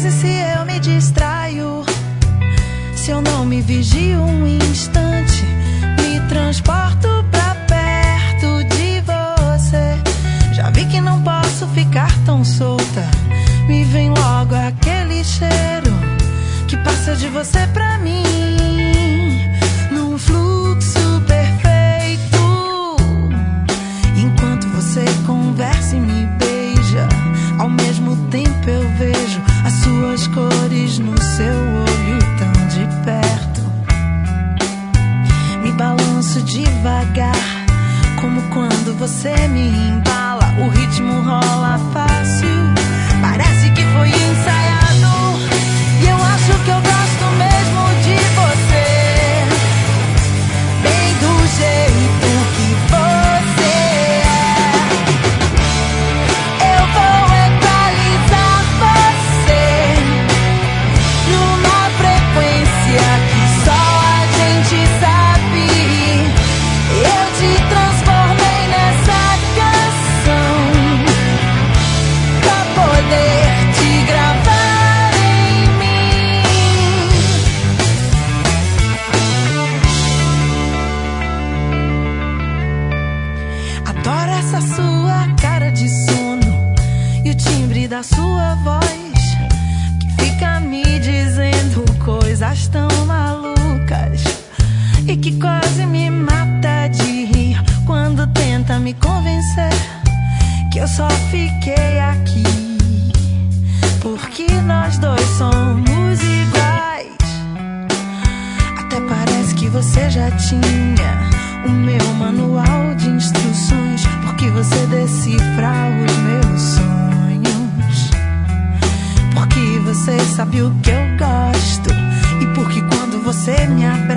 Mas e se eu me distraio? Se eu não me vigio um instante, me transporto pra perto de você. Já vi que não posso ficar tão solta. Me vem logo aquele cheiro que passa de você pra mim, num fluxo perfeito. Enquanto você conversa e me beija, ao mesmo tempo eu vejo as suas cores no seu olho tão de perto. Me balanço devagar, como quando você me embala. O ritmo rola fácil, parece que foi ensaiado. E eu acho que eu gosto mesmo de você, bem do jeito que você é. Eu vou equalizar você numa frequência que só a gente sabe. Eu te transformei nessa canção pra poder te gravar em mim. Adoro essa sua cara de sono e o timbre da sua voz, que fica me dizendo coisas tão malucas e que quase me mata de rir quando tenta me convencer que eu só fiquei aqui porque nós dois somos iguais. Até parece que você já tinha o meu manual de instruções, porque você decifra os meus sonhos, porque você sabe o que eu gosto e porque quando você me abraça